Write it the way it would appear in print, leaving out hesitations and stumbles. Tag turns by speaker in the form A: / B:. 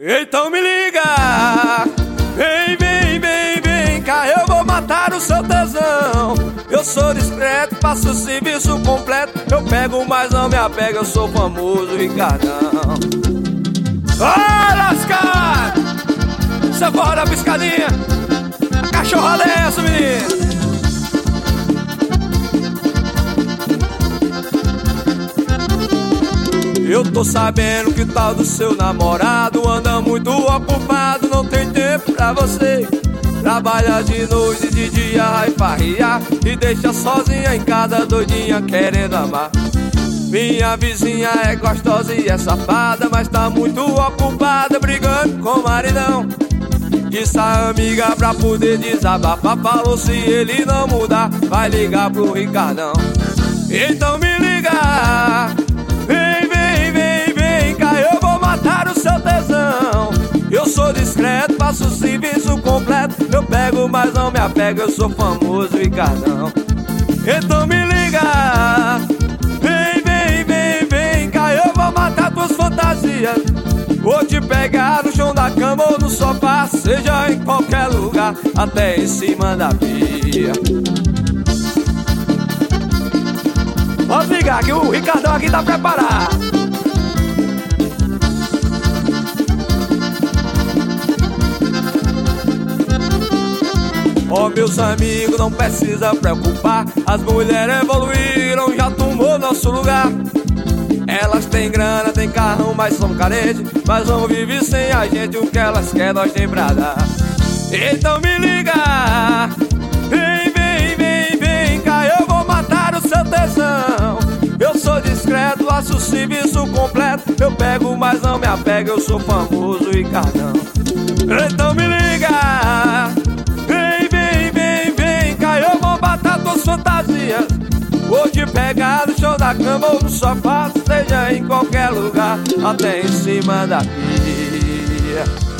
A: Então me liga, vem, vem, vem, vem cá, eu vou matar o seu tesão. Eu sou discreto, faço o serviço completo. Eu pego, mas não me apego, eu sou famoso Ricardão. Vai lascar! Você fora a piscadinha, a cachorra dessa, menino. Eu tô sabendo que tal do seu namorado anda muito ocupado, não tem tempo pra você. Trabalha de noite e de dia vai farrear e deixa sozinha em casa doidinha querendo amar. Minha vizinha é gostosa e é safada, mas tá muito ocupada brigando com o maridão. Disse a amiga pra poder desabafar, falou se ele não mudar vai ligar pro Ricardão. Então me liga, vem, vem, vem, vem cá, eu vou matar o seu tesão. Eu sou discreto, faço o serviço completo. Eu pego, mas não me apego, eu sou famoso Ricardão. Então me liga, vem, vem, vem, vem cá, eu vou matar tuas fantasias. Vou te pegar no chão da cama ou no sofá, seja em qualquer lugar, até em cima da pia. Pode ligar que o Ricardão aqui tá preparado. Ó, meus amigos, não precisa preocupar, as mulheres evoluíram, já tomou nosso lugar. Elas têm grana, têm carrão, mas são carentes, mas vão viver sem a gente, o que elas querem nós tem pra dar. Então me liga, vem, vem, vem, vem cá, eu vou matar o seu tesão. Eu sou discreto, faço o serviço completo. Eu pego, mas não me apego, eu sou famoso Ricardão. Então me liga, vem, vem, vem, vem cá, eu vou matar tuas fantasias. Vou te pegar no chão da cama ou no sofá, seja em qualquer lugar, até em cima da pia.